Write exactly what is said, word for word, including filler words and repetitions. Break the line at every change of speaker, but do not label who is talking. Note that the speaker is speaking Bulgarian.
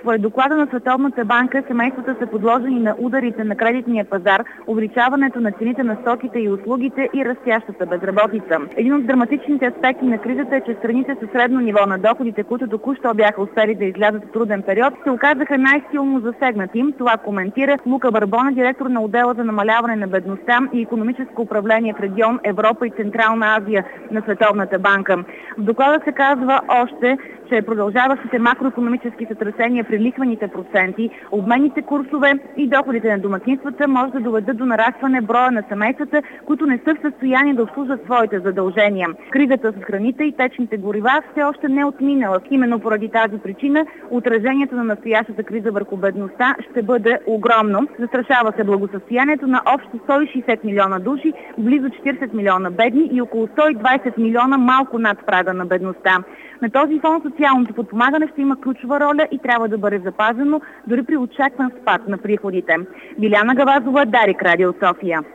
Според доклада на Световната банка, семействата са подложени на ударите на кредитния пазар, увеличаването на цените на стоките и услугите и растящата безработица. Един от драматичните аспекти на кризата е, че страните със средно ниво на доходите, които току-що бяха успели да излязат от труден период, се оказаха най-силно засегнати. Това коментира Лука Барбона, директор на отдела за намаляване на бедността и икономическо управление в регион Европа и Централна Азия на Световната банка. В доклада се казва още, че продължаващите макроекономически сътресения при лихвените проценти, обменните курсове и доходите на домакинствата може да доведат до нарастване броя на семействата, които не са в състояние да обслужат своите задължения. Кризата с храните и течните горива все още не е отминала. Именно поради тази причина отражението на настоящата криза върху бедността ще бъде огромно. Застрашава се благосъстоянието на общо сто и шейсет милиона души, близо четирийсет милиона бедни и около сто и двайсет милиона малко над прага на бедността. На този фон социалното подпомагане ще има ключова роля и трябва да бъде запазено дори при очакван спад на приходите. Биляна Гавазова, Дарик, Радио София.